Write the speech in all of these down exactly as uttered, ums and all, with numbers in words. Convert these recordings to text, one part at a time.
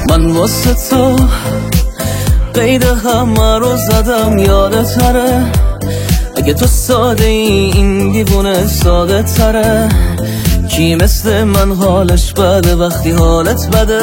من واسه تو قید همه رو زدم، یادت تره اگه تو ساده ای این دیوونه ساده تره. کی مثل من حالش بده وقتی حالت بده؟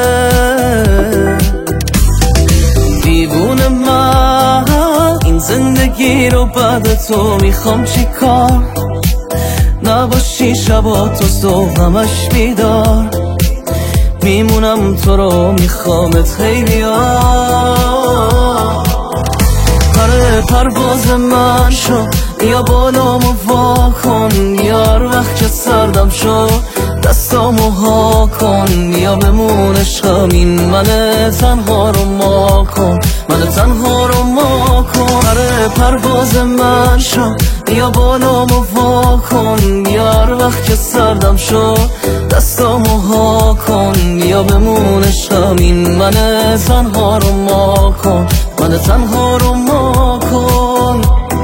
دیوونه من این زندگی رو بعد تو میخوام چی کار؟ نباشی شبا تو صبح همش بیدار، میمونم تو رو میخوامت خیلی ها. پره پرواز من شو یا بالامو وا کن، یار وقت که سردم شو دستامو ها کن، یا بمونش همین من تنها رو ما کن، من تنها رو ما کن. پره پرواز من شو یا بالامو وا کن، یار وقت که سردم شو دستامو ها کن، یا بمونش همین من تنها رو ما کن، من تنها رو ما کن.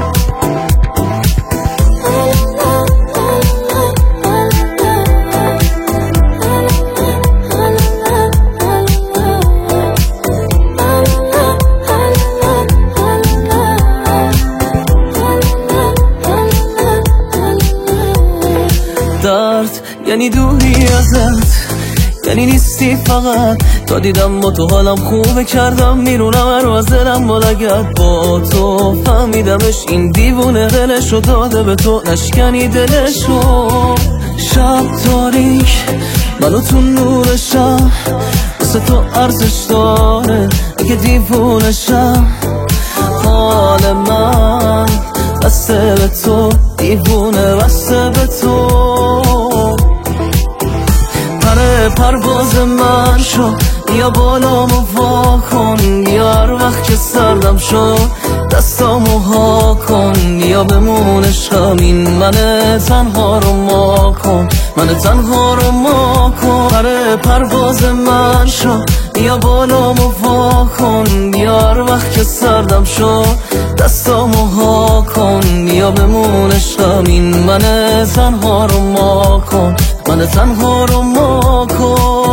درد یعنی دوری ازت، یعنی نیستی فقط. تا دیدم با تو حالم خوبه کردم میرونم رو از دلم بلگت. با تو فهمیدمش این دیوونه دلشو داده به تو، نشکنی دلشو. شب تاریک منو تو نورشم، واسه تو ارزش داره اگه دیوونشم. حال من بسته به تو، دیوونه بسته به تو. پره پرواز من شو یا بالامو وا کن، یار وقت که سردم شو دستامو ها کن، یا بمونش همین من تنها رو ما کن، من تنها رو ما کن. پره پرواز من شو یا بالامو وا کن، یار وقت که سردم شو دستامو ها کن، یا بمونش همین من تنها رو ما کن، من تنها رو ما کن.